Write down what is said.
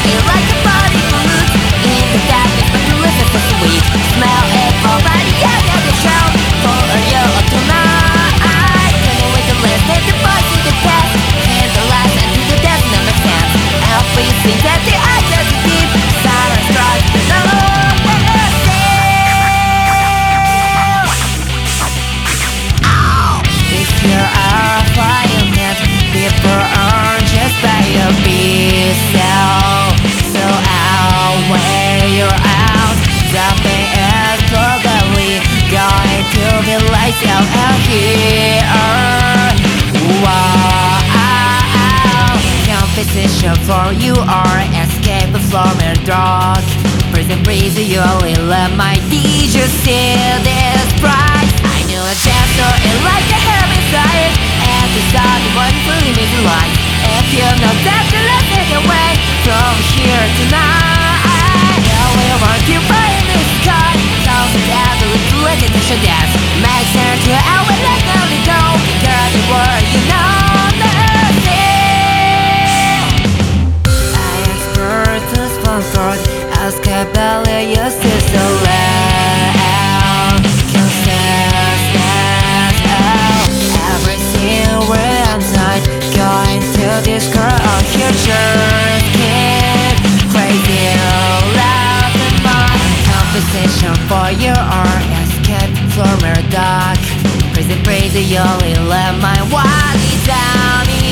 it like a body fruit. In the darkness, but you listen so sweet. Smell it already, yeah, yeah, the shout. For a year or tonight. Can't wait to listen to voice in the past. And the last and to the death never stands. Everything that the eye does deep. Silence strikes the note. If you're a fireman, people are just by your beat. So I'll wear you out. Something is probably going to be lights out here. Wow, competition for you are escape from your dark prison breeze. You only let my DJ see this price. I knew a death so it like a hell inside. And the sun won't fully make the light. If you know that, then let's take away from here tonight. Yeah, we want to find the sky. Sounds of death, let it show dance. Make sense to our let only go. Because the word you know nothing. I expert to sponsor. Ask about your sister loud. Consistent out. Everything we're inside. Going to this girl on future kid. Crazy loud and fun. Compensation for your art. Escape from your dark. Crazy, you only let my body down.